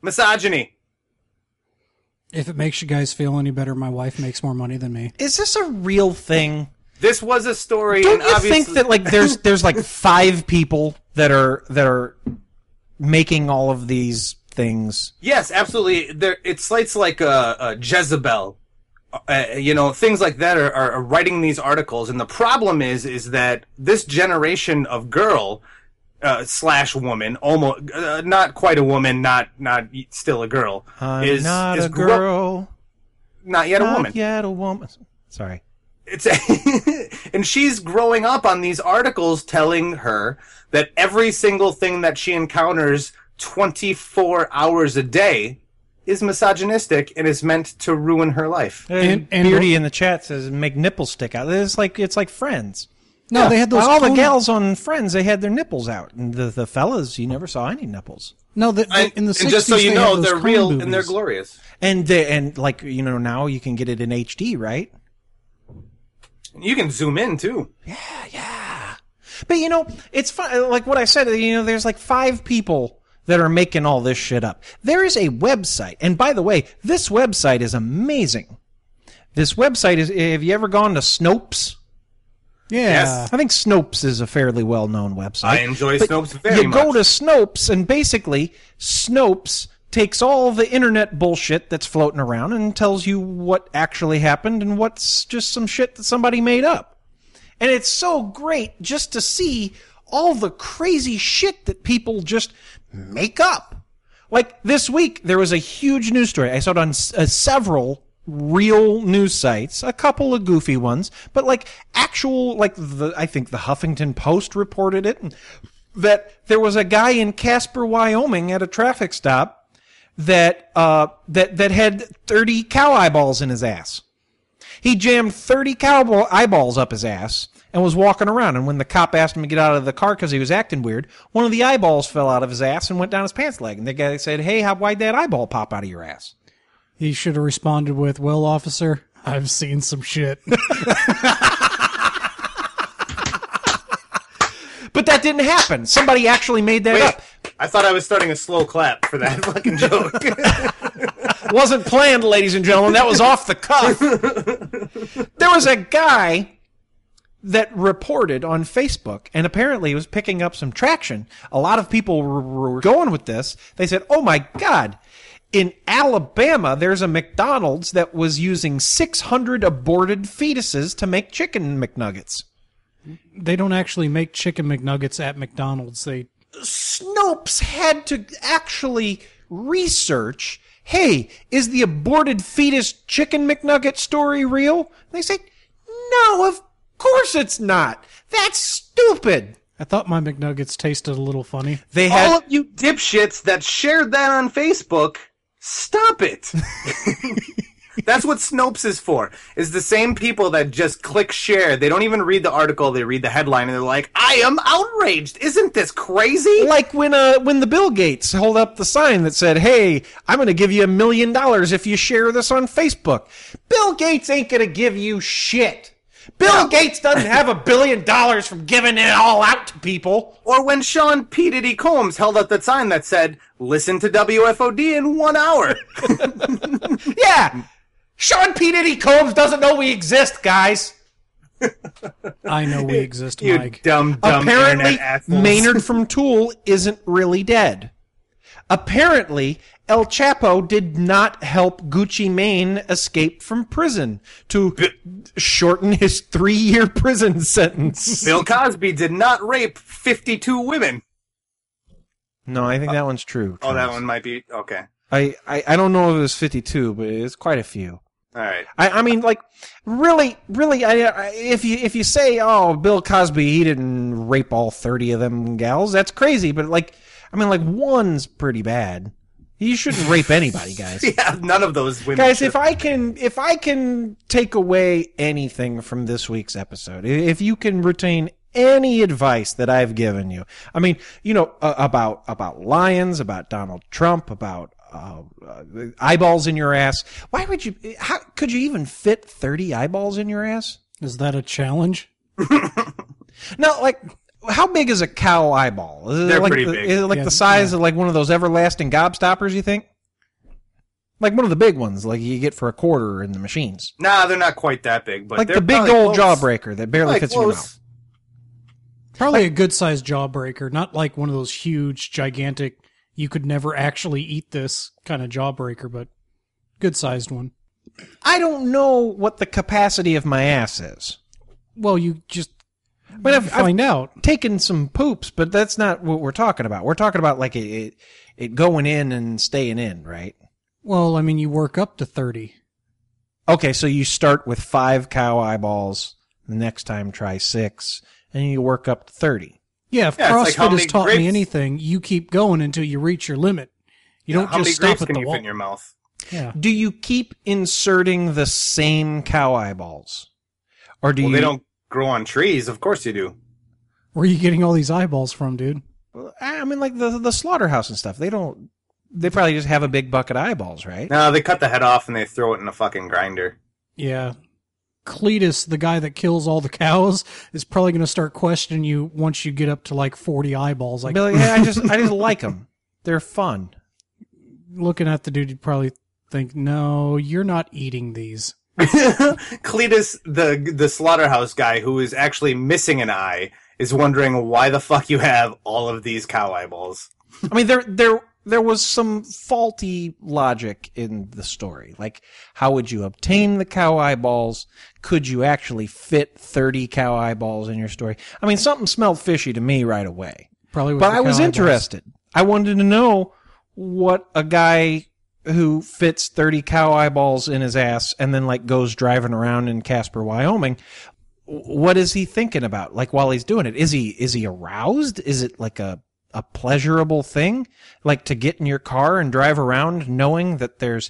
Misogyny. If it makes you guys feel any better, my wife makes more money than me. Is this a real thing? This was a story. Don't and you obviously, think that like there's like 5 people that are making all of these things? Yes, absolutely. It slates like a Jezebel. Things like that are writing these articles, and the problem is that this generation of girl / woman, almost not quite a woman, not still a girl, is not is a girl, not yet a woman. Not yet a woman. Sorry. It's and she's growing up on these articles telling her that every single thing that she encounters 24 hours a day is misogynistic and is meant to ruin her life. And Beardy in the chat says, make nipples stick out. It's like Friends. No, Yeah, they had those. all the cone- gals on Friends, they had their nipples out. And the fellas, you never saw any nipples. No, in the 60s, and just so you they know, had those they're cone real boobies. and they're glorious. And like, now you can get it in HD, right? You can zoom in too. Yeah. But it's fun. Like what I said, there's like 5 people that are making all this shit up. There is a website. And by the way, this website is amazing. This website is, have you ever gone to Snopes? Yeah. Yes. I think Snopes is a fairly well-known website. I enjoy But Snopes very you much. go to Snopes, and basically, Snopes takes all the internet bullshit that's floating around and tells you what actually happened and what's just some shit that somebody made up. And it's so great just to see all the crazy shit that people just make up. Like this week, there was a huge news story. I saw it on several real news sites, a couple of goofy ones, but like actual, I think the Huffington Post reported it, that there was a guy in Casper, Wyoming at a traffic stop that had 30 cow eyeballs in his ass. He jammed 30 cow eyeballs up his ass and was walking around. And when the cop asked him to get out of the car because he was acting weird, one of the eyeballs fell out of his ass and went down his pants leg. And the guy said, "Hey, why'd that eyeball pop out of your ass?" He should have responded with, "Well, officer, I've seen some shit." But that didn't happen. Somebody actually made that up. I thought I was starting a slow clap for that fucking joke. Wasn't planned, ladies and gentlemen. That was off the cuff. There was a guy that reported on Facebook, and apparently he was picking up some traction. A lot of people were going with this. They said, "Oh my God, in Alabama, there's a McDonald's that was using 600 aborted fetuses to make chicken McNuggets." They don't actually make chicken McNuggets at McDonald's. Snopes had to actually research, hey, is the aborted fetus chicken McNugget story real? They say, no, of course it's not. That's stupid. I thought my McNuggets tasted a little funny. All of you dipshits that shared that on Facebook, stop it. That's what Snopes is for. Is the same people that just click share. They don't even read the article. They read the headline and they're like, "I am outraged. Isn't this crazy?" Like when the Bill Gates held up the sign that said, "Hey, I'm going to give you $1 million if you share this on Facebook." Bill Gates ain't going to give you shit. Bill Gates doesn't have $1 billion from giving it all out to people. Or when Sean P. Diddy Combs held up that sign that said, "Listen to WFOD in 1 hour." Yeah. Sean P. Diddy Combs doesn't know we exist, guys. I know we exist, You Mike. dumb Apparently, internet assholes. Maynard from Tool isn't really dead. Apparently, El Chapo did not help Gucci Mane escape from prison to shorten his 3-year prison sentence. Bill Cosby did not rape 52 women. No, I think that one's true. Oh, that Travis. one might be okay. I don't know if it was 52, but it's quite a few. All right. I mean, like, really, if you say, "Oh, Bill Cosby, he didn't rape all 30 of them gals," that's crazy. But one's pretty bad. You shouldn't rape anybody, guys. Yeah, none of those women. Guys, should. if I can take away anything from this week's episode, if you can retain any advice that I've given you, I mean, about lions, about Donald Trump, about eyeballs in your ass. How could you even fit 30 eyeballs in your ass? Is that a challenge? No, like, how big is a cow eyeball? Is it They're like pretty big. Is it like the size of like one of those everlasting gobstoppers, you think? Like one of the big ones, like you get for $0.25 in the machines. Nah, they're not quite that big, but Like they're the big probably old close. jawbreaker that barely Like fits in your close. mouth. Probably a good-sized jawbreaker, not like one of those huge, gigantic, you could never actually eat this kind of jawbreaker, but good-sized one. I don't know what the capacity of my ass is. Well, you just I've find out. taken some poops, but that's not what we're talking about. We're talking about like it going in and staying in, right? Well, I mean, you work up to 30. Okay, so you start with 5 cow eyeballs. The next time try 6, and you work up to 30. Yeah, if Yeah, it's like how CrossFit has many taught grapes- me anything, you keep going until you reach your limit. You don't How many just stop grapes at can the you wall. fit in your mouth? Yeah. Do you keep inserting the same cow eyeballs, or do Well, you? they don't grow on trees. Of course you do. Where are you getting all these eyeballs from, dude? I mean, like the slaughterhouse and stuff. They don't. They probably just have a big bucket of eyeballs, right? No, they cut the head off and they throw it in a fucking grinder. Yeah. Cletus, the guy that kills all the cows, is probably going to start questioning you once you get up to like 40 eyeballs. Like, Billy, I just like them. They're fun. looking at the dude, you'd probably think, no, you're not eating these. Cletus, the slaughterhouse guy who is actually missing an eye, is wondering why the fuck you have all of these cow eyeballs. I mean, there was some faulty logic in the story. Like, how would you obtain the cow eyeballs? Could you actually fit 30 cow eyeballs in your story? I mean, something smelled fishy to me right away. Probably. But I was interested. I wanted to know what a guy who fits 30 cow eyeballs in his ass and then like goes driving around in Casper, Wyoming. What is he thinking about? Like while he's doing it, is he aroused? Is it like a pleasurable thing? Like to get in your car and drive around knowing that there's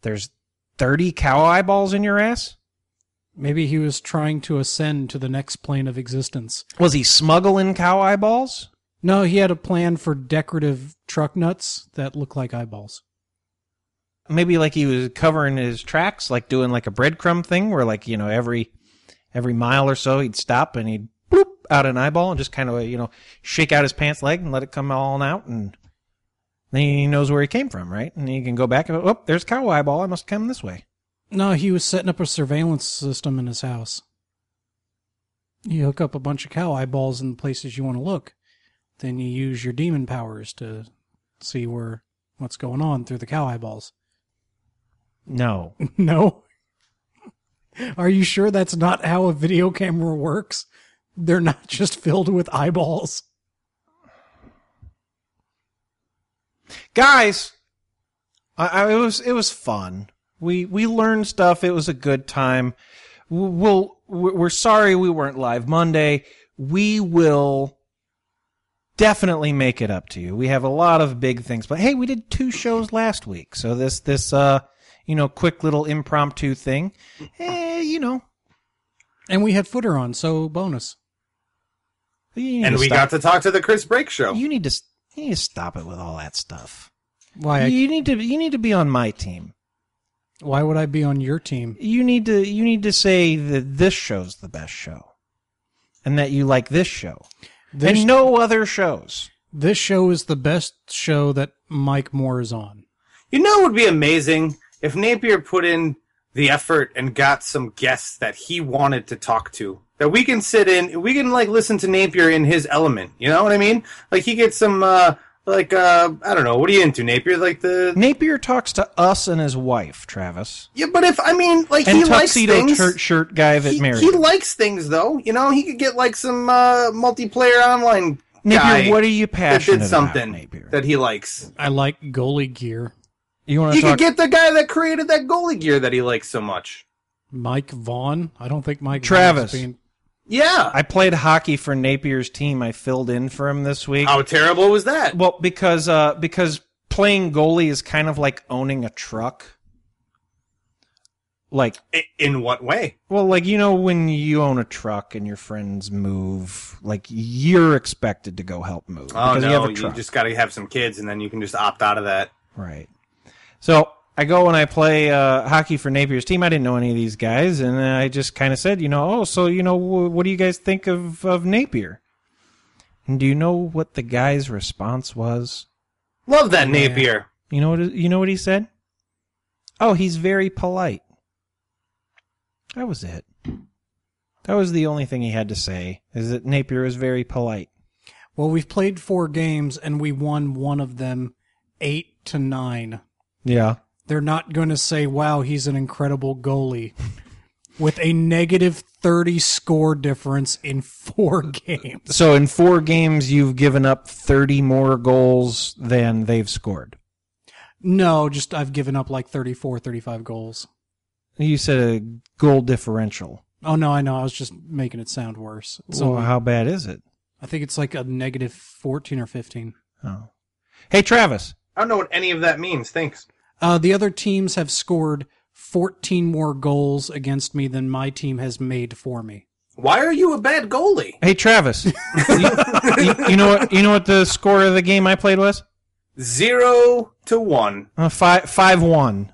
30 cow eyeballs in your ass? Maybe he was trying to ascend to the next plane of existence. Was he smuggling cow eyeballs? No, he had a plan for decorative truck nuts that look like eyeballs. Maybe like he was covering his tracks, like doing like a breadcrumb thing where like, you know, every mile or so he'd stop and he'd bloop out an eyeball and just kind of, you know, shake out his pants leg and let it come all out, and then he knows where he came from, right? And he can go back and, oh, there's a cow eyeball. I must come this way. No, he was setting up a surveillance system in his house. You hook up a bunch of cow eyeballs in the places you want to look. Then you use your demon powers to see what's going on through the cow eyeballs. No. No? Are you sure that's not how a video camera works? They're not just filled with eyeballs. Guys, it was fun. We learned stuff. It was a good time. We're sorry we weren't live Monday. We will definitely make it up to you. We have a lot of big things, but hey, we did 2 shows last week, so this quick little impromptu thing, And we had footer on, so bonus. And we got to talk to the Chris Brake show. You need to stop it with all that stuff. Why? You need to be on my team. Why would I be on your team? You need to say that this show's the best show, and that you like this show, and no other shows. This show is the best show that Mike Moore is on. You know, it would be amazing if Napier put in the effort and got some guests that he wanted to talk to. That we can sit in, we can like listen to Napier in his element. You know what I mean? Like he gets some, I don't know, what are you into, Napier? Like Napier talks to us and his wife, Travis. Yeah, but if, I mean, like and he likes things. tuxedo shirt guy that married. He likes things though. You know, he could get like some multiplayer online Napier, guy what are you passionate that did something about, Napier? that he likes. I like goalie gear. You want to You talk? could get the guy that created that goalie gear that he likes so much. Mike Vaughn? I don't think Mike Travis. Vaughn is being... Yeah. I played hockey for Napier's team. I filled in for him this week. How terrible was that? Well, because playing goalie is kind of like owning a truck. Like, in what way? Well, like, you know, when you own a truck and your friends move, like, you're expected to go help move. Oh, because no, you have a truck. just got to have some kids, and then you can just opt out of that. Right. So I go and I play hockey for Napier's team. I didn't know any of these guys, and I just kind of said, what do you guys think of Napier? And do you know what the guy's response was? Love that Napier. You know what he said? Oh, he's very polite. That was it. That was the only thing he had to say, is that Napier is very polite. Well, we've played 4 games, and we won one of them 8-9. Yeah. They're not going to say, wow, he's an incredible goalie. With a negative 30 score difference in 4 games. So in 4 games, you've given up 30 more goals than they've scored. No, just I've given up like 34, 35 goals. You said a goal differential. Oh, no, I know. I was just making it sound worse. So how bad is it? I think it's like a negative 14 or 15. Oh. Hey, Travis. I don't know what any of that means. Thanks. The other teams have scored 14 more goals against me than my team has made for me. Why are you a bad goalie? Hey, Travis. you know what the score of the game I played was? 0-1. 5-1.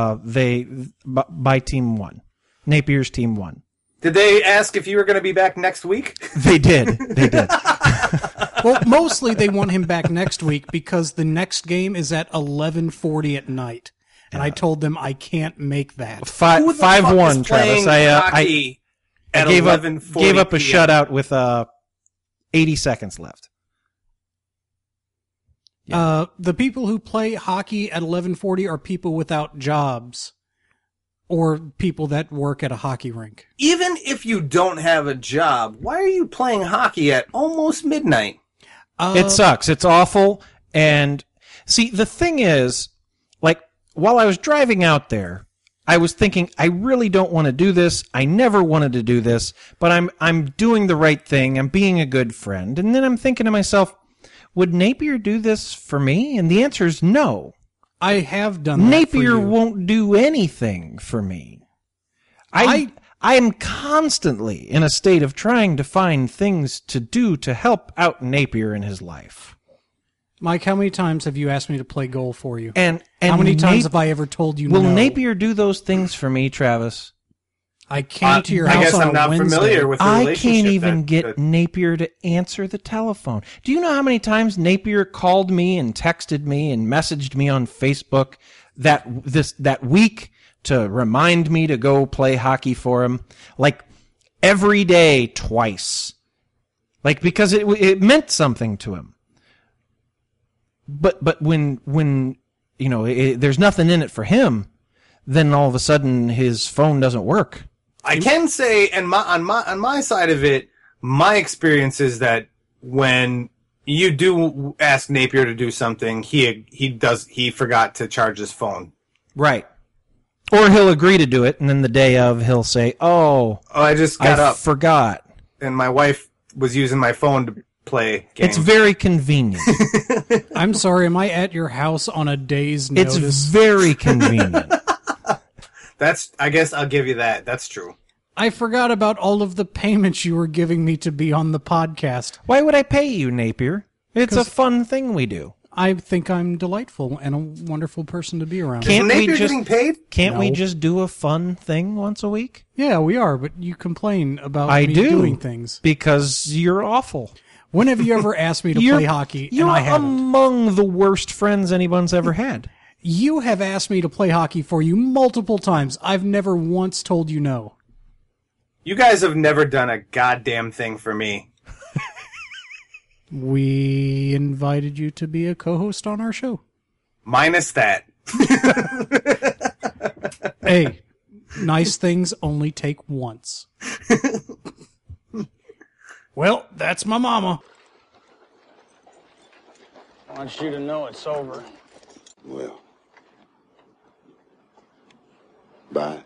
My team won. Napier's team won. Did they ask if you were going to be back next week? They did. Well, mostly they want him back next week because the next game is at 11:40 at night. And I told them I can't make that. 5-1, Travis. I gave up a 11:40 shutout with 80 seconds left. Yeah. The people who play hockey at 11:40 are people without jobs or people that work at a hockey rink. Even if you don't have a job, why are you playing hockey at almost midnight? It sucks. It's awful. And see, the thing is, like, while I was driving out there, I was thinking, I really don't want to do this. I never wanted to do this, but I'm doing the right thing. I'm being a good friend. And then I'm thinking to myself, would Napier do this for me? And the answer is no. I have done that Napier for you. won't do anything for me. I am constantly in a state of trying to find things to do to help out Napier in his life. Mike, how many times have you asked me to play goal for you? And how many times have I ever told you will no? Napier do those things for me, Travis? I came to your house I guess on I'm not Wednesday. familiar with the I relationship. can't even get Napier to answer the telephone. Do you know how many times Napier called me and texted me and messaged me on Facebook that week to remind me to go play hockey for him? Like every day, twice. Like because it meant something to him. But when you know there's nothing in it for him, then all of a sudden his phone doesn't work. I can say, and on my side of it, my experience is that when you do ask Napier to do something, he forgot to charge his phone. Right. Or he'll agree to do it, and then the day of he'll say, "Oh, I just got up, forgot," and my wife was using my phone to play games. It's very convenient. I'm sorry, am I at your house on a day's notice? It's very convenient. I guess I'll give you that. That's true. I forgot about all of the payments you were giving me to be on the podcast. Why would I pay you, Napier? It's a fun thing we do. I think I'm delightful and a wonderful person to be around. Is Napier getting paid? Can't we No. just do a fun thing once a week? Yeah, we are, but you complain about I me do, doing things. Because you're awful. When have you ever asked me to play hockey and You're I haven't? among the worst friends anyone's ever had. You have asked me to play hockey for you multiple times. I've never once told you no. You guys have never done a goddamn thing for me. We invited you to be a co-host on our show. Minus that. Hey, nice things only take once. Well, that's my mama. I want you to know it's over. Well, bye.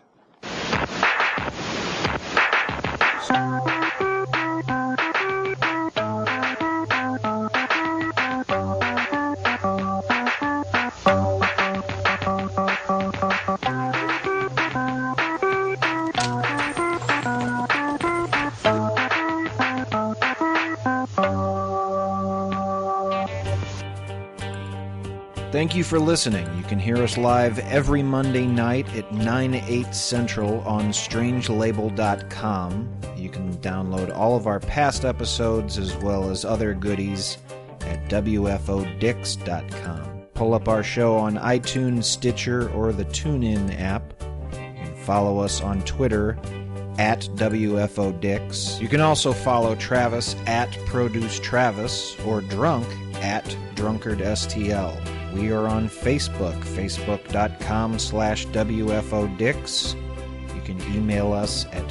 Thank you for listening. You can hear us live every Monday night at 9/8 Central on strangelabel.com. You can download all of our past episodes as well as other goodies at wfodix.com. pull up our show on iTunes, Stitcher, or the TuneIn app. You can follow us on Twitter at WFODix. You can also follow Travis at Produce Travis or Drunk at DrunkardSTL. We are on Facebook, facebook.com/WFODix. You can email us at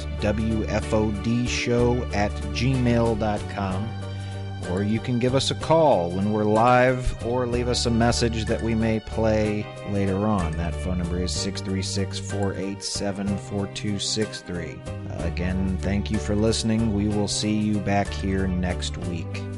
WFODshow@gmail.com. Or you can give us a call when we're live or leave us a message that we may play later on. That phone number is 636-487-4263. Again, thank you for listening. We will see you back here next week.